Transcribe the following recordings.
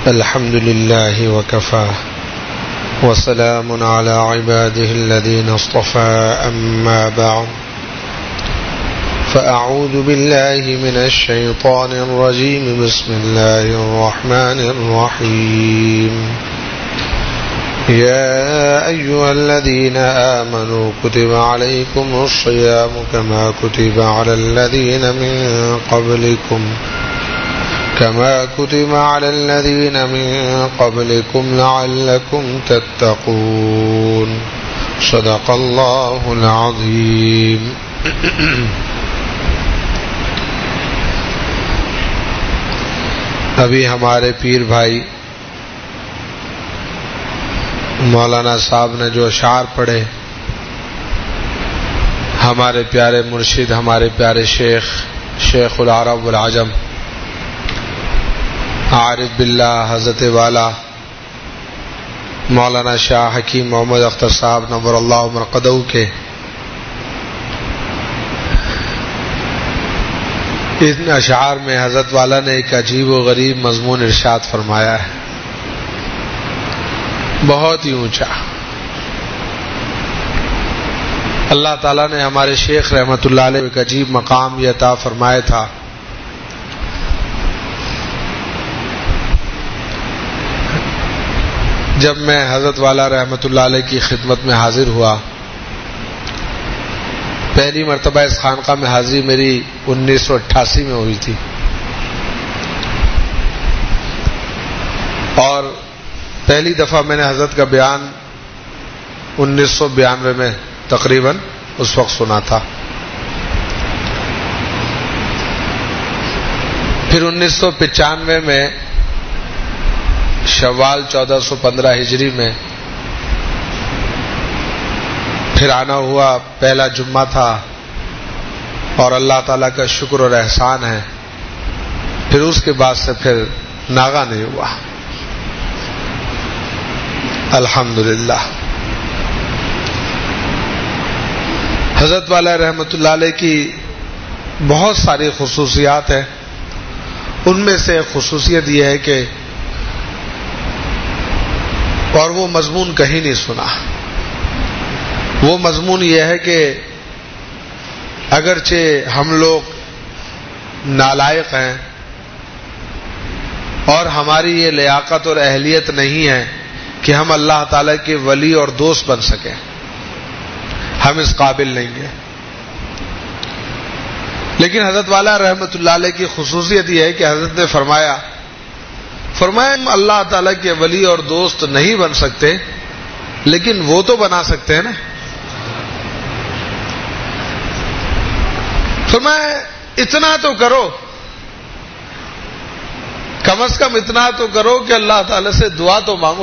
الحمد لله وكفى وسلام على عباده الذين اصطفى أما بعد فأعوذ بالله من الشيطان الرجيم بسم الله الرحمن الرحيم يا أيها الذين آمنوا كتب عليكم الصيام كما كتب على الذين من قبلكم لعلكم تتقون صدق الله العظيم. ابھی ہمارے پیر بھائی مولانا صاحب نے جو اشعار پڑھے، ہمارے پیارے مرشد، ہمارے پیارے شیخ العرب والعجم عارف باللہ حضرت والا مولانا شاہ حکیم محمد اختر صاحب نور اللہ مرقدہ کے ان اشعار میں حضرت والا نے ایک عجیب و غریب مضمون ارشاد فرمایا ہے، بہت ہی اونچا. اللہ تعالیٰ نے ہمارے شیخ رحمۃ اللہ علیہ ایک عجیب مقام یہ عطا فرمایا تھا. جب میں حضرت والا رحمۃ اللہ علیہ کی خدمت میں حاضر ہوا، پہلی مرتبہ اس خانقاہ میں حاضری میری 1988 میں ہوئی تھی، اور پہلی دفعہ میں نے حضرت کا بیان 1992 میں تقریباً اس وقت سنا تھا. پھر 1995 میں شوال 1415 ہجری میں پھر آنا ہوا، پہلا جمعہ تھا، اور اللہ تعالیٰ کا شکر اور احسان ہے پھر اس کے بعد سے پھر ناغا نہیں ہوا، الحمدللہ. حضرت والا رحمۃ اللہ علیہ کی بہت ساری خصوصیات ہیں. ان میں سے خصوصیت یہ ہے کہ اور وہ مضمون کہیں نہیں سنا. وہ مضمون یہ ہے کہ اگرچہ ہم لوگ نالائق ہیں اور ہماری یہ لیاقت اور اہلیت نہیں ہے کہ ہم اللہ تعالیٰ کے ولی اور دوست بن سکیں، ہم اس قابل نہیں ہیں، لیکن حضرت والا رحمۃ اللہ علیہ کی خصوصیت یہ ہے کہ حضرت نے فرمایا ہم اللہ تعالیٰ کے ولی اور دوست نہیں بن سکتے، لیکن وہ تو بنا سکتے ہیں نا. فرمایا اتنا تو کرو، کم از کم اتنا تو کرو کہ اللہ تعالیٰ سے دعا تو مانگو.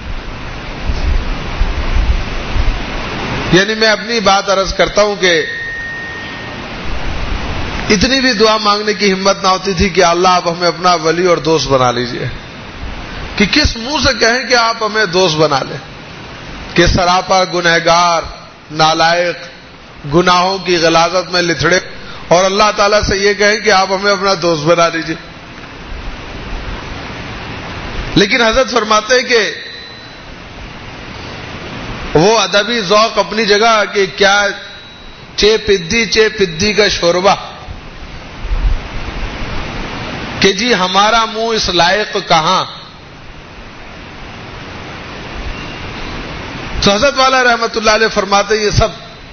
یعنی میں اپنی بات عرض کرتا ہوں کہ اتنی بھی دعا مانگنے کی ہمت نہ ہوتی تھی کہ اللہ آپ ہمیں اپنا ولی اور دوست بنا لیجئے، کہ کس منہ سے کہیں کہ آپ ہمیں دوست بنا لیں، کہ سراپا گنہگار نالائق گناہوں کی غلاظت میں لتھڑے اور اللہ تعالیٰ سے یہ کہیں کہ آپ ہمیں اپنا دوست بنا لیجئے. لیکن حضرت فرماتے ہیں کہ وہ ادبی ذوق اپنی جگہ کہ کیا چے پدی کا شوربہ، کہ جی ہمارا منہ اس لائق کہاں. تو حضرت والا رحمۃ اللہ علیہ فرماتے یہ سب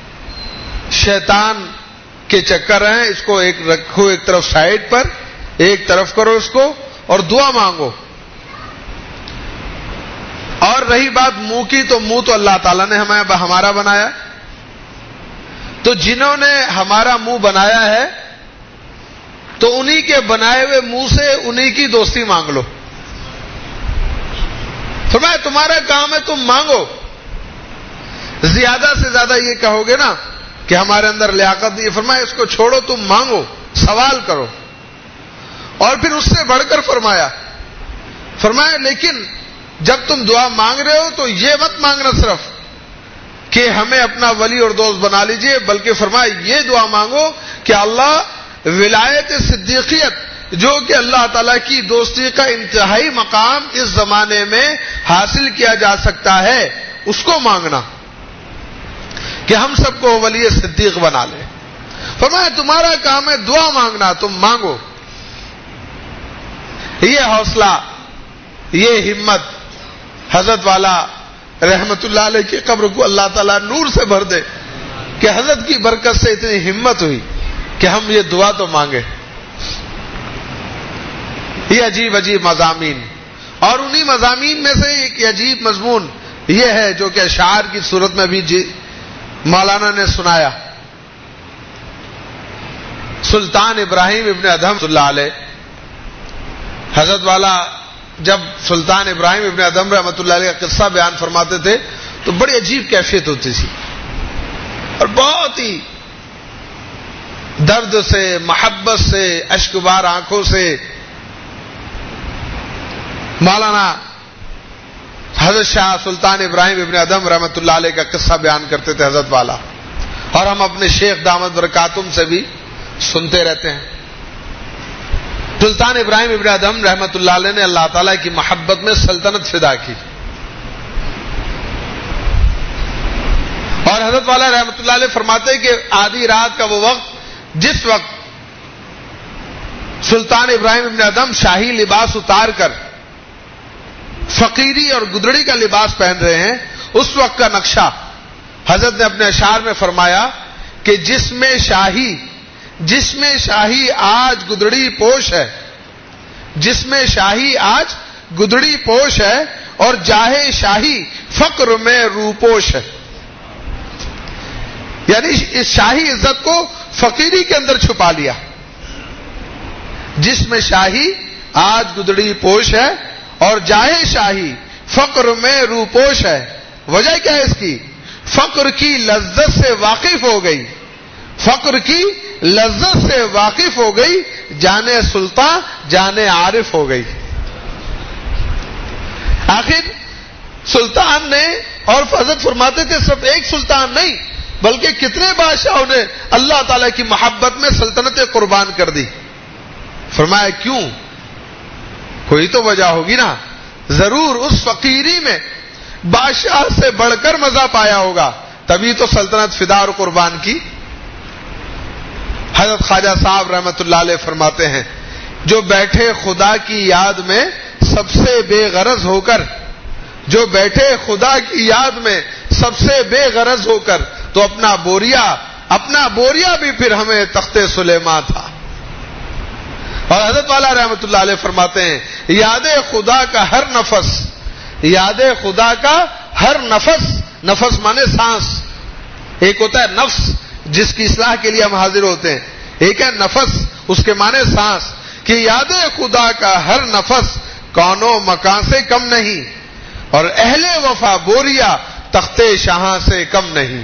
شیطان کے چکر ہیں، اس کو ایک رکھو ایک طرف سائڈ پر، ایک طرف کرو اس کو اور دعا مانگو. اور رہی بات منہ کی، تو منہ تو اللہ تعالیٰ نے ہمارا بنایا، تو جنہوں نے ہمارا منہ بنایا ہے تو انہی کے بنائے ہوئے منہ سے انہی کی دوستی مانگ لو. فرمایا تمہارا کام ہے تم مانگو، زیادہ سے زیادہ یہ کہو گے نا کہ ہمارے اندر لیاقت نہیں ہے. فرمایا اس کو چھوڑو، تم مانگو، سوال کرو. اور پھر اس سے بڑھ کر فرمایا لیکن جب تم دعا مانگ رہے ہو تو یہ مت مانگنا صرف کہ ہمیں اپنا ولی اور دوست بنا لیجئے، بلکہ فرمایا یہ دعا مانگو کہ اللہ ولایت صدیقیت جو کہ اللہ تعالیٰ کی دوستی کا انتہائی مقام اس زمانے میں حاصل کیا جا سکتا ہے، اس کو مانگنا کہ ہم سب کو ولی صدیق بنا لے۔ فرمایا تمہارا کام ہے دعا مانگنا، تم مانگو۔ یہ حوصلہ، یہ ہمت حضرت والا رحمت اللہ علیہ کی قبر کو اللہ تعالیٰ نور سے بھر دے کہ حضرت کی برکت سے اتنی ہمت ہوئی کہ ہم یہ دعا تو مانگے۔ یہ عجیب عجیب مضامین، اور انہی مضامین میں سے ایک عجیب مضمون یہ ہے جو کہ اشعار کی صورت میں بھی مولانا نے سنایا۔ سلطان ابراہیم ابن ادھم اللہ علیہ، حضرت والا جب سلطان ابراہیم ابن ادھم رحمۃ اللہ علیہ کا قصہ بیان فرماتے تھے تو بڑی عجیب کیفیت ہوتی تھی، اور بہت ہی درد سے، محبت سے، اشک بار آنکھوں سے مولانا حضرت شاہ سلطان ابراہیم ابن ادھم رحمۃ اللہ علیہ کا قصہ بیان کرتے تھے حضرت والا، اور ہم اپنے شیخ دامت برکاتہم سے بھی سنتے رہتے ہیں۔ سلطان ابراہیم ابن ادھم رحمۃ اللہ علیہ نے اللہ تعالیٰ کی محبت میں سلطنت فدا کی، اور حضرت والا رحمۃ اللہ علیہ فرماتے ہیں کہ آدھی رات کا وہ وقت جس وقت سلطان ابراہیم ابن ادھم شاہی لباس اتار کر فقیری اور گدڑی کا لباس پہن رہے ہیں، اس وقت کا نقشہ حضرت نے اپنے اشعار میں فرمایا کہ جس میں شاہی آج گدڑی پوش ہے، جس میں شاہی آج گدڑی پوش ہے، اور جاہے شاہی فقر میں روپوش ہے۔ یعنی اس شاہی عزت کو فقیری کے اندر چھپا لیا۔ جس میں شاہی آج گدڑی پوش ہے اور جاہے شاہی فقر میں روپوش ہے۔ وجہ کیا ہے اس کی؟ فقر کی لذت سے واقف ہو گئی، فقر کی لذت سے واقف ہو گئی، جانے سلطان جانے عارف ہو گئی۔ آخر سلطان نے، اور حضرت فرماتے تھے صرف ایک سلطان نہیں بلکہ کتنے بادشاہوں نے اللہ تعالی کی محبت میں سلطنتیں قربان کر دی۔ فرمایا کیوں؟ کوئی تو وجہ ہوگی نا، ضرور اس فقیری میں بادشاہ سے بڑھ کر مزہ پایا ہوگا، تبھی تو سلطنت فدا اور قربان کی۔ حضرت خواجہ صاحب رحمت اللہ علیہ فرماتے ہیں جو بیٹھے خدا کی یاد میں سب سے بے غرض ہو کر، جو بیٹھے خدا کی یاد میں سب سے بے غرض ہو کر، تو اپنا بوریا بھی پھر ہمیں تخت سلیمان تھا۔ اور حضرت والا رحمت اللہ علیہ فرماتے ہیں یاد خدا کا ہر نفس، یاد خدا کا ہر نفس، نفس مانے سانس، ایک ہوتا ہے نفس جس کی اصلاح کے لیے ہم حاضر ہوتے ہیں، ایک ہے نفس اس کے معنی سانس، کہ یاد خدا کا ہر نفس کون و مکان سے کم نہیں، اور اہل وفا بوریا تخت شاہاں سے کم نہیں۔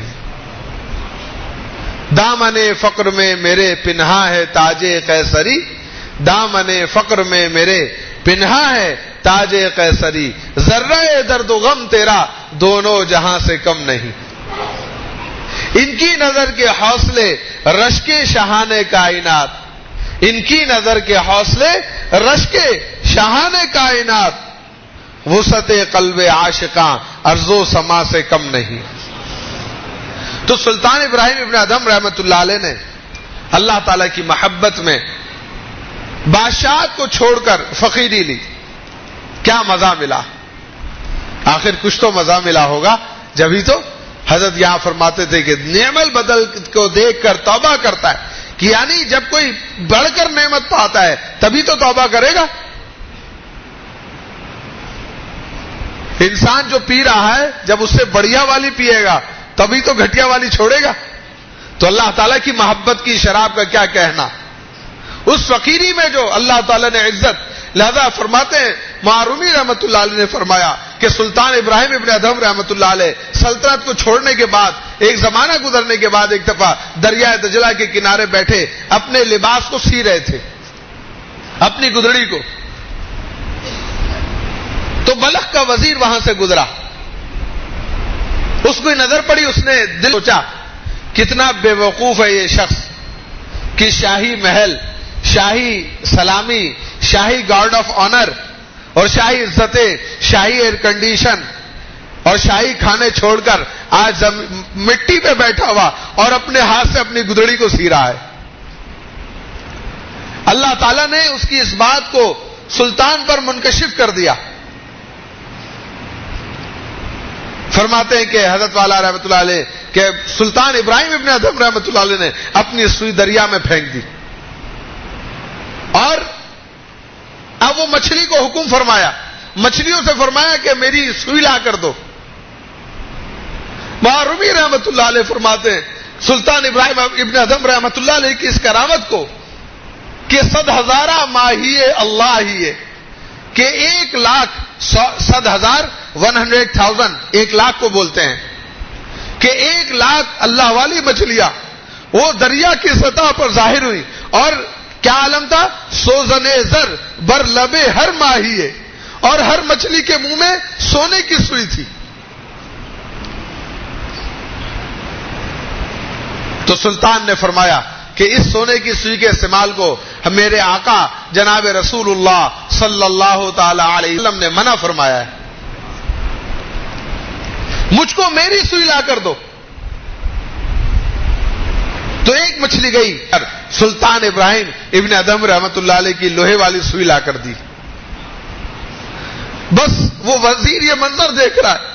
دامن فقر میں میرے پنہا ہے تاج قیصری، دامن فقر میں میرے پنہا ہے تاج قیصری، ذرہ درد و غم تیرا دونوں جہاں سے کم نہیں۔ ان کی نظر کے حوصلے رشک شاہان کائنات، ان کی نظر کے حوصلے رشک شاہان کائنات، وسعت قلب عاشقاں ارض و سما سے کم نہیں۔ تو سلطان ابراہیم ابن ادھم رحمت اللہ علیہ نے اللہ تعالی کی محبت میں بادشاہت کو چھوڑ کر فقیری لی، کیا مزہ ملا؟ آخر کچھ تو مزہ ملا ہوگا، جبھی تو حضرت یہاں فرماتے تھے کہ نعم البدل کو دیکھ کر توبہ کرتا ہے، کہ یعنی جب کوئی بڑھ کر نعمت پاتا ہے تبھی تو توبہ کرے گا۔ انسان جو پی رہا ہے جب اس سے بڑھیا والی پیے گا تبھی تو گھٹیا والی چھوڑے گا۔ تو اللہ تعالیٰ کی محبت کی شراب کا کیا کہنا، اس فقیری میں جو اللہ تعالیٰ نے عزت، لہذا فرماتے ہیں معرومی رحمت اللہ علیہ نے فرمایا کہ سلطان ابراہیم ابن ادھم رحمت اللہ علیہ سلطنت کو چھوڑنے کے بعد، ایک زمانہ گزرنے کے بعد، ایک دفعہ دریائے دجلہ کے کنارے بیٹھے اپنے لباس کو سی رہے تھے، اپنی گدڑی کو، تو بلخ کا وزیر وہاں سے گزرا، اس کو نظر پڑی، اس نے دل سوچا کتنا بے وقوف ہے یہ شخص کہ شاہی محل، شاہی سلامی، شاہی گارڈ آف آنر اور شاہی عزتیں، شاہی ایئر کنڈیشن اور شاہی کھانے چھوڑ کر آج مٹی پہ بیٹھا ہوا اور اپنے ہاتھ سے اپنی گدڑی کو سی رہا ہے. اللہ تعالیٰ نے اس کی اس بات کو سلطان پر منکشف کر دیا. فرماتے ہیں کہ حضرت والا رحمۃ اللہ علیہ کہ سلطان ابراہیم ابن ادھم رحمۃ اللہ علیہ نے اپنی سوئی دریا میں پھینک دی اور اب وہ مچھلی کو حکم فرمایا، مچھلیوں سے فرمایا کہ میری سوئی لا کر دو. رومی رحمۃ اللہ علیہ فرماتے ہیں سلطان ابراہیم ابن ادھم رحمۃ اللہ علیہ کی اس کرامت کو کہ 100,000 ماہی اللہ ہی ہے کہ 1,00,000 100,000 کو بولتے ہیں کہ 1,00,000 اللہ والی مچھلیاں وہ دریا کی سطح پر ظاہر ہوئی. اور کیا عالم تھا؟ سوزن زر بر لبے ہر ماہی ہے، اور ہر مچھلی کے منہ میں سونے کی سوئی تھی. تو سلطان نے فرمایا کہ اس سونے کی سوئی کے استعمال کو میرے آقا جناب رسول اللہ صلی اللہ تعالی علیہ وسلم نے منع فرمایا ہے، مجھ کو میری سوئی لا کر دو. تو ایک مچھلی گئی، سلطان ابراہیم ابن ادھم رحمۃ اللہ علیہ کی لوہے والی سوئی لا کر دی. بس وہ وزیر یہ منظر دیکھ رہا ہے،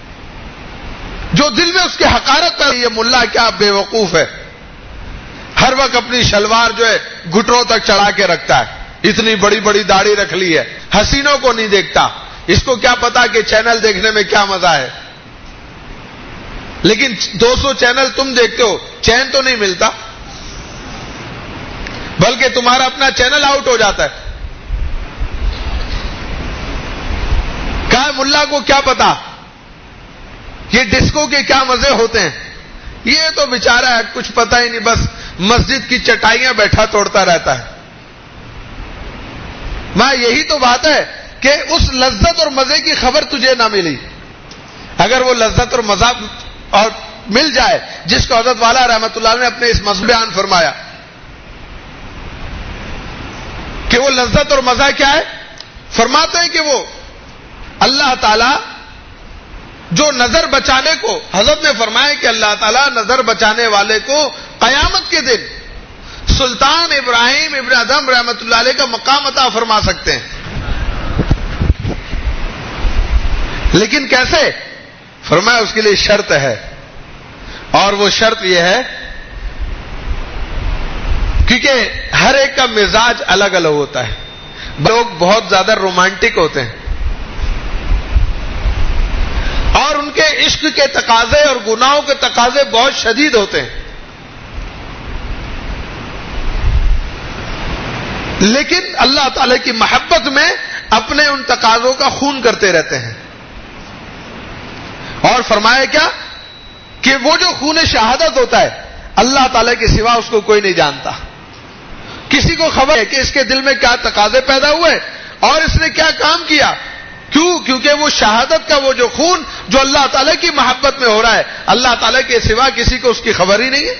جو دل میں اس کے حقارت پر یہ ملا کیا بے وقوف ہے، ہر وقت اپنی شلوار جو ہے گھٹنوں تک چڑھا کے رکھتا ہے، اتنی بڑی بڑی داڑھی رکھ لی ہے، حسینوں کو نہیں دیکھتا، اس کو کیا پتا کہ چینل دیکھنے میں کیا مزہ ہے. لیکن 200 چینل تم دیکھتے ہو، چین تو نہیں ملتا، بلکہ تمہارا اپنا چینل آؤٹ ہو جاتا ہے. کہا ملا کو کیا پتا یہ ڈسکو کے کیا مزے ہوتے ہیں، یہ تو بیچارہ ہے کچھ پتا ہی نہیں، بس مسجد کی چٹائیاں بیٹھا توڑتا رہتا ہے. ماں یہی تو بات ہے کہ اس لذت اور مزے کی خبر تجھے نہ ملی. اگر وہ لذت اور مزہ اور مل جائے جس کو حضرت والا رحمۃ اللہ نے اپنے اس مذہب بیان فرمایا کہ وہ لذت اور مزہ کیا ہے، فرماتے ہیں کہ وہ اللہ تعالی جو نظر بچانے کو، حضرت نے فرمایا کہ اللہ تعالیٰ نظر بچانے والے کو قیامت کے دن سلطان ابراہیم ابن ادھم رحمۃ اللہ علیہ کا مقام عطا فرما سکتے ہیں. لیکن کیسے؟ فرمایا اس کے لیے شرط ہے، اور وہ شرط یہ ہے کیونکہ ہر ایک کا مزاج الگ الگ ہوتا ہے. لوگ بہت زیادہ رومانٹک ہوتے ہیں اور ان کے عشق کے تقاضے اور گناہوں کے تقاضے بہت شدید ہوتے ہیں، لیکن اللہ تعالی کی محبت میں اپنے ان تقاضوں کا خون کرتے رہتے ہیں. اور فرمایا کیا کہ وہ جو خون شہادت ہوتا ہے اللہ تعالی کے سوا اس کو کوئی نہیں جانتا. کسی کو خبر ہے کہ اس کے دل میں کیا تقاضے پیدا ہوئے اور اس نے کیا کام کیا. کیوں؟ کیونکہ وہ شہادت کا وہ جو خون جو اللہ تعالی کی محبت میں ہو رہا ہے، اللہ تعالی کے سوا کسی کو اس کی خبر ہی نہیں ہے.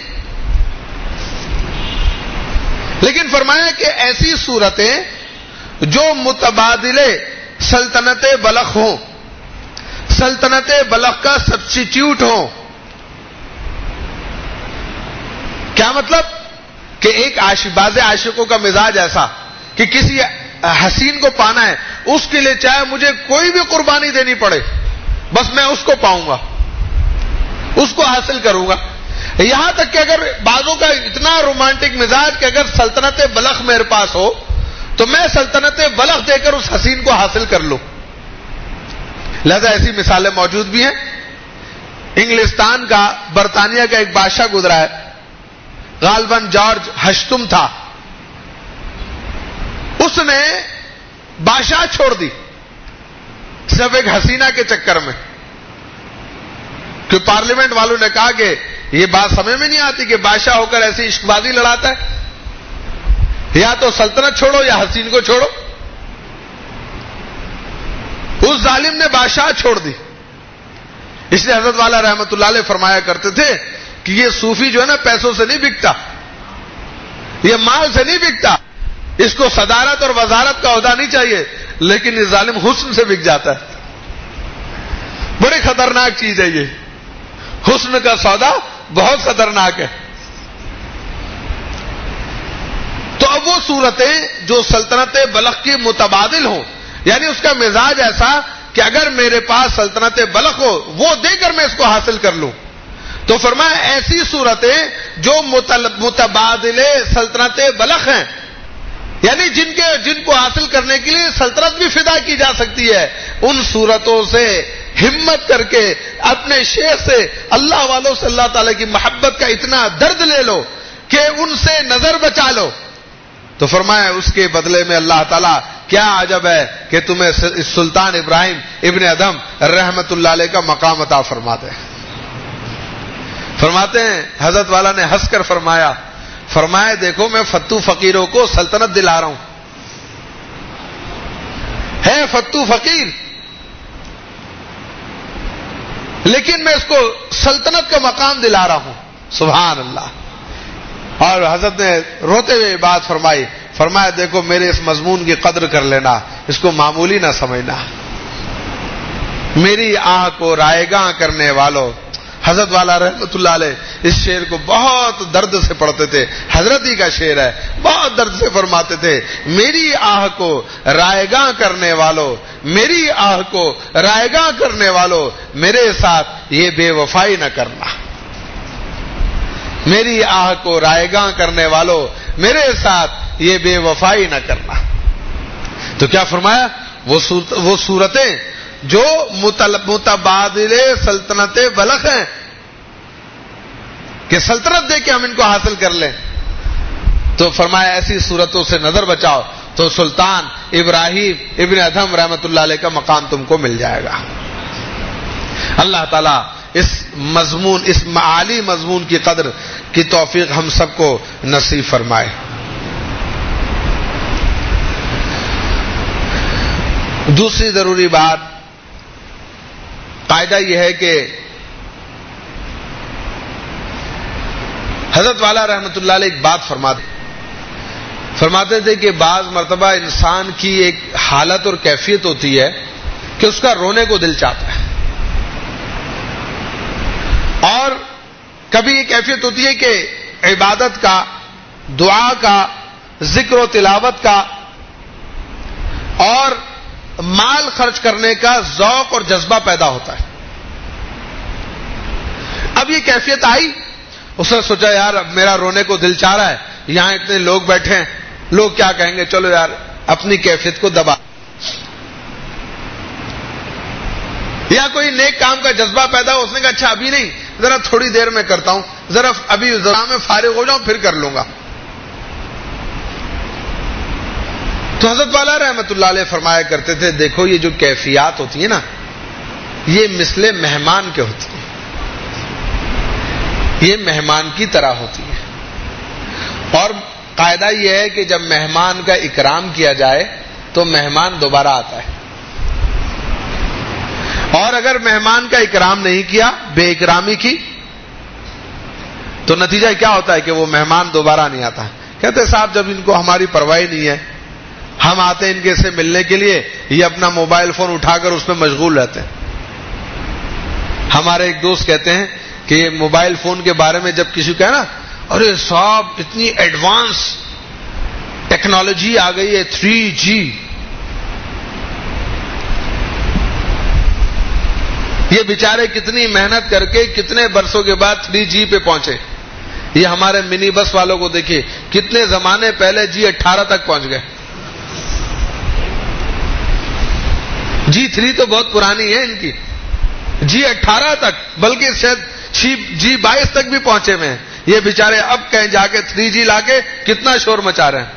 لیکن فرمایا کہ ایسی صورتیں جو متبادلے سلطنت بلخ ہوں، سلطنت بلخ کا سبسٹیٹیوٹ ہوں. کیا مطلب؟ کہ ایک بعض عاشقوں کا مزاج ایسا کہ کسی حسین کو پانا ہے، اس کے لیے چاہے مجھے کوئی بھی قربانی دینی پڑے، بس میں اس کو پاؤں گا، اس کو حاصل کروں گا. یہاں تک کہ اگر بعضوں کا اتنا رومانٹک مزاج کہ اگر سلطنت بلخ میرے پاس ہو تو میں سلطنت بلخ دے کر اس حسین کو حاصل کر لوں. لہذا ایسی مثالیں موجود بھی ہیں. انگلستان کا، برطانیہ کا ایک بادشاہ گزرا ہے، غالباً جارج ہشتم تھا. اس نے بادشاہ چھوڑ دی صرف ایک حسینہ کے چکر میں، کہ پارلیمنٹ والوں نے کہا کہ یہ بات سمجھ میں نہیں آتی کہ بادشاہ ہو کر ایسی عشق بازی لڑاتا ہے، یا تو سلطنت چھوڑو یا حسین کو چھوڑو. اس ظالم نے بادشاہ چھوڑ دی. اس لیے حضرت والا رحمۃ اللہ علیہ فرمایا کرتے تھے کہ یہ صوفی جو ہے نا پیسوں سے نہیں بکتا، یہ مال سے نہیں بکتا، اس کو صدارت اور وزارت کا عہدہ نہیں چاہیے، لیکن یہ ظالم حسن سے بک جاتا ہے. بڑی خطرناک چیز ہے یہ، حسن کا سودا بہت خطرناک ہے. تو اب وہ صورتیں جو سلطنت بلخ کی متبادل ہوں، یعنی اس کا مزاج ایسا کہ اگر میرے پاس سلطنت بلخ ہو وہ دے کر میں اس کو حاصل کر لوں، تو فرمایا ایسی صورتیں جو متبادل سلطنت بلخ ہیں، یعنی جن کو حاصل کرنے کے لیے سلطنت بھی فدا کی جا سکتی ہے، ان صورتوں سے ہمت کر کے اپنے شیخ سے، اللہ والوں سے اللہ تعالی کی محبت کا اتنا درد لے لو کہ ان سے نظر بچا لو. تو فرمایا اس کے بدلے میں اللہ تعالیٰ کیا عجب ہے کہ تمہیں سلطان ابراہیم ابن ادھم رحمت اللہ علیہ کا مقام عطا فرماتے ہیں. فرماتے ہیں حضرت والا نے ہنس کر فرمایا دیکھو میں فتو فقیروں کو سلطنت دلا رہا ہوں، ہے فتو فقیر لیکن میں اس کو سلطنت کا مقام دلا رہا ہوں. سبحان اللہ. اور حضرت نے روتے ہوئے بات فرمایا دیکھو میرے اس مضمون کی قدر کر لینا، اس کو معمولی نہ سمجھنا. میری آہ کو رائے گاہ کرنے والوں، حضرت والا رحمت اللہ علیہ اس شعر کو بہت درد سے پڑھتے تھے، حضرت ہی کا شعر ہے، بہت درد سے فرماتے تھے میری آہ کو رائے گاہ کرنے والوں، میری آہ کو رائے گاہ کرنے والوں، میرے ساتھ یہ بے وفائی نہ کرنا. میری آہ کو رائے گاہ کرنے والوں، میرے ساتھ یہ بے وفائی نہ کرنا. تو کیا فرمایا؟ وہ صورتیں جو متبادل سلطنت بلخ ہیں کہ سلطنت دے کے ہم ان کو حاصل کر لیں، تو فرمایا ایسی صورتوں سے نظر بچاؤ تو سلطان ابراہیم ابن ادھم رحمت اللہ علیہ کا مقام تم کو مل جائے گا. اللہ تعالیٰ اس معالی مضمون کی قدر کی توفیق ہم سب کو نصیب فرمائے. دوسری ضروری بات، قاعدہ یہ ہے کہ حضرت والا رحمت اللہ علیہ ایک بات فرماتے تھے کہ بعض مرتبہ انسان کی ایک حالت اور کیفیت ہوتی ہے کہ اس کا رونے کو دل چاہتا ہے، اور کبھی یہ کیفیت ہوتی ہے کہ عبادت کا، دعا کا، ذکر و تلاوت کا اور مال خرچ کرنے کا ذوق اور جذبہ پیدا ہوتا ہے. اب یہ کیفیت آئی، اس نے سوچا یار اب میرا رونے کو دل چاہ رہا ہے، یہاں اتنے لوگ بیٹھے ہیں، لوگ کیا کہیں گے، چلو یار اپنی کیفیت کو دبا. یا کوئی نیک کام کا جذبہ پیدا ہو، اس نے کہا اچھا ابھی نہیں، ذرا تھوڑی دیر میں کرتا ہوں، ذرا ابھی ذرا میں فارغ ہو جاؤں پھر کر لوں گا. تو حضرت والا رحمت اللہ علیہ فرمایا کرتے تھے دیکھو یہ جو کیفیات ہوتی ہیں نا، یہ مثل مہمان کے ہوتی ہیں، یہ مہمان کی طرح ہوتی ہے. اور قاعدہ یہ ہے کہ جب مہمان کا اکرام کیا جائے تو مہمان دوبارہ آتا ہے، اور اگر مہمان کا اکرام نہیں کیا، بے اکرامی کی، تو نتیجہ کیا ہوتا ہے کہ وہ مہمان دوبارہ نہیں آتا. کہتے صاحب جب ان کو ہماری پرواہ نہیں ہے، ہم آتے ہیں ان کے سے ملنے کے لیے، یہ اپنا موبائل فون اٹھا کر اس میں مشغول رہتے ہیں. ہمارے ایک دوست کہتے ہیں کہ یہ موبائل فون کے بارے میں جب کسی کو کہنا، ارے صاحب اتنی ایڈوانس ٹیکنالوجی آ گئی ہے، 3G، یہ بیچارے کتنی محنت کر کے کتنے برسوں کے بعد 3G پہ پہنچے. یہ ہمارے منی بس والوں کو دیکھیے کتنے زمانے پہلے G18 تک پہنچ گئے. G3 تو بہت پرانی ہے ان کی، G18 تک، بلکہ شاید G22 تک بھی پہنچے ہوئے ہیں. یہ بیچارے اب کہیں جا کے 3G لا کے کتنا شور مچا رہے ہیں.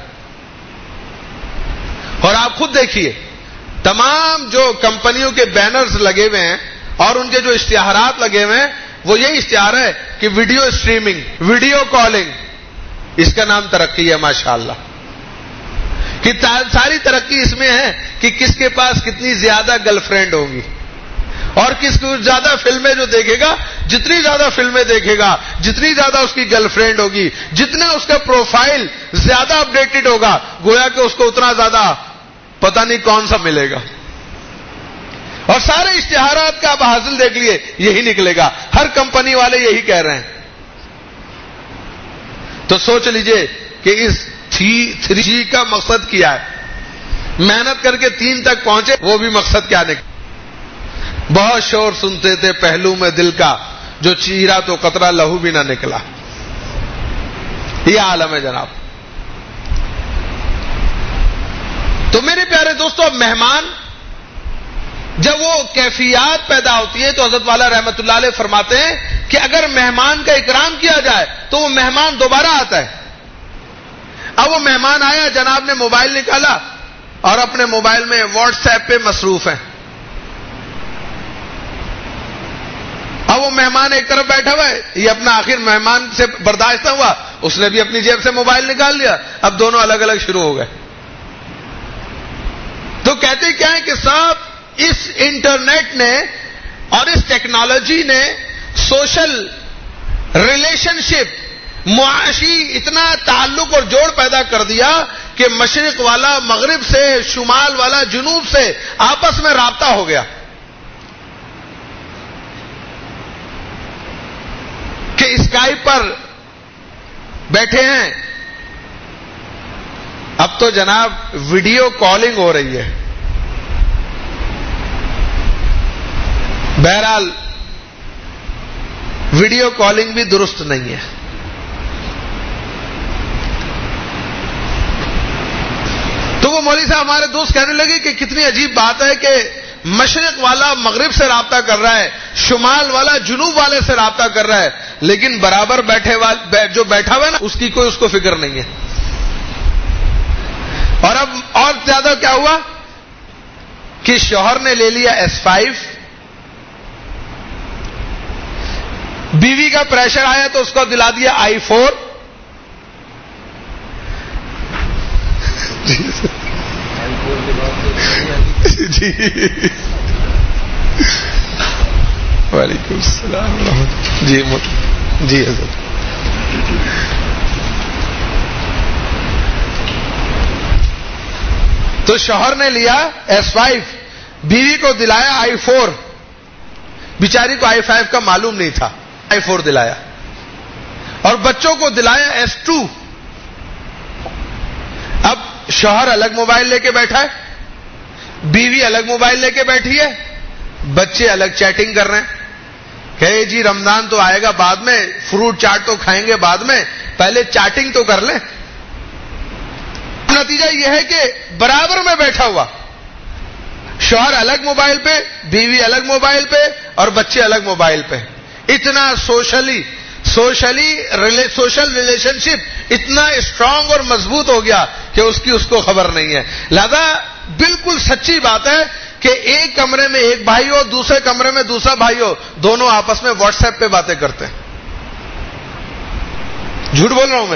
اور آپ خود دیکھیے تمام جو کمپنیوں کے بینرز لگے ہوئے ہیں اور ان کے جو اشتہارات لگے ہوئے ہیں، وہ یہی اشتہار ہے کہ ویڈیو اسٹریمنگ، ویڈیو کالنگ، اس کا نام ترقی ہے ماشاءاللہ. کہ ساری ترقی اس میں ہے کہ کس کے پاس کتنی زیادہ گرل فرینڈ ہوگی، اور کس کو زیادہ فلمیں جو دیکھے گا، جتنی زیادہ فلمیں دیکھے گا، جتنی زیادہ اس کی گرل فرینڈ ہوگی، جتنا اس کا پروفائل زیادہ اپڈیٹڈ ہوگا، گویا کہ اس کو اتنا زیادہ پتہ نہیں کون سا ملے گا. اور سارے اشتہارات کا آپ حاصل دیکھ لیے، یہی نکلے گا. ہر کمپنی والے یہی کہہ رہے ہیں. تو سوچ لیجئے کہ اس 3G کا مقصد کیا ہے. محنت کر کے 3 تک پہنچے، وہ بھی مقصد کیا نکلا. بہت شور سنتے تھے پہلو میں دل کا، جو چیرا تو قطرہ لہو بھی نہ نکلا. یہ عالم ہے جناب. تو میرے پیارے دوستو، اب مہمان جب وہ کیفیات پیدا ہوتی ہے تو حضرت والا رحمت اللہ علیہ فرماتے ہیں کہ اگر مہمان کا اکرام کیا جائے تو وہ مہمان دوبارہ آتا ہے. اب وہ مہمان آیا، جناب نے موبائل نکالا اور اپنے موبائل میں واٹس ایپ پہ مصروف ہیں. اب وہ مہمان ایک طرف بیٹھا ہوا ہے، یہ اپنا آخر مہمان سے برداشت نہ ہوا، اس نے بھی اپنی جیب سے موبائل نکال لیا. اب دونوں الگ الگ شروع ہو گئے. تو کہتے کیا ہے کہ صاحب اس انٹرنیٹ نے اور اس ٹیکنالوجی نے سوشل ریلیشن شپ، معاشی اتنا تعلق اور جوڑ پیدا کر دیا کہ مشرق والا مغرب سے، شمال والا جنوب سے آپس میں رابطہ ہو گیا. کہ اسکائپ پر بیٹھے ہیں، اب تو جناب ویڈیو کالنگ ہو رہی ہے. بہرحال ویڈیو کالنگ بھی درست نہیں ہے. تو وہ مولوی صاحب ہمارے دوست کہنے لگے کہ کتنی عجیب بات ہے کہ مشرق والا مغرب سے رابطہ کر رہا ہے، شمال والا جنوب والے سے رابطہ کر رہا ہے، لیکن برابر جو بیٹھا ہوا ہے نا، اس کی کوئی اس کو فکر نہیں ہے. اور اب اور زیادہ کیا ہوا کہ شوہر نے لے لیا S5، بیوی کا پریشر آیا تو اس کو دلا دیا I4. جی وعلیکم السلام جی جی حضرت. تو شوہر نے لیا S5، بیوی کو دلایا I4. بیچاری کو I5 کا معلوم نہیں تھا، I4 دلایا. اور بچوں کو دلایا S2. اب شوہر الگ موبائل لے کے بیٹھا ہے، بیوی الگ موبائل لے کے بیٹھی ہے، بچے الگ چیٹنگ کر رہے ہیں. کہ جی رمضان تو آئے گا بعد میں، فروٹ چاٹ تو کھائیں گے بعد میں، پہلے چاٹنگ تو کر لیں. نتیجہ یہ ہے کہ برابر میں بیٹھا ہوا، شوہر الگ موبائل پہ، بیوی الگ موبائل پہ، اور بچے الگ موبائل پہ. اتنا سوشل ریلیشن شپ اتنا اسٹرانگ اور مضبوط ہو گیا کہ اس کو خبر نہیں ہے. لہذا بالکل سچی بات ہے کہ ایک کمرے میں ایک بھائی ہو، دوسرے کمرے میں دوسرا بھائی ہو، دونوں آپس میں واٹس ایپ پہ باتیں کرتے ہیں. جھوٹ بول رہا ہوں میں؟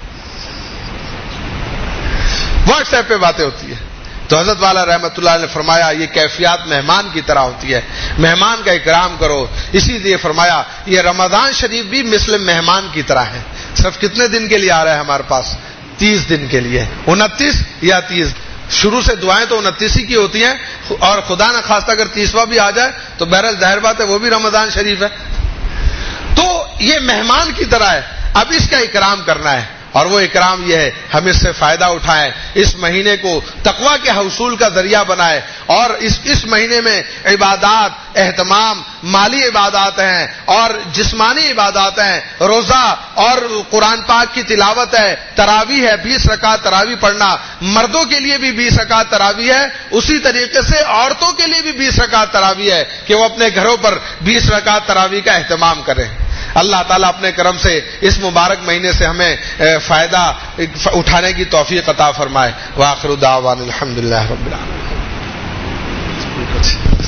واٹس ایپ پہ باتیں ہوتی ہے. تو حضرت والا رحمت اللہ نے فرمایا یہ کیفیات مہمان کی طرح ہوتی ہے، مہمان کا اکرام کرو. اسی لیے فرمایا یہ رمضان شریف بھی مثل مہمان کی طرح ہے. صرف کتنے دن کے لیے آ رہا ہے ہمارے پاس؟ 30 دن کے لیے. 29 یا 30. شروع سے دعائیں تو 29 ہی کی ہوتی ہیں، اور خدا نہ خواستہ اگر 30واں بھی آ جائے تو بہرحال ظاہر بات ہے وہ بھی رمضان شریف ہے. تو یہ مہمان کی طرح ہے. اب اس کا اکرام کرنا ہے، اور وہ اکرام یہ ہے ہم اس سے فائدہ اٹھائیں، اس مہینے کو تقویٰ کے حصول کا ذریعہ بنائیں. اور اس مہینے میں عبادات، اہتمام، مالی عبادات ہیں اور جسمانی عبادات ہیں، روزہ اور قرآن پاک کی تلاوت ہے، تراویح ہے، 20 رکعت تراویح پڑھنا. مردوں کے لیے بھی 20 رکعت تراویح ہے، اسی طریقے سے عورتوں کے لیے بھی 20 رکعت تراویح ہے کہ وہ اپنے گھروں پر 20 رکعت تراویح کا اہتمام کریں. اللہ تعالیٰ اپنے کرم سے اس مبارک مہینے سے ہمیں فائدہ اٹھانے کی توفیق عطا فرمائے. وآخر دعوانا الحمدللہ رب العالمین.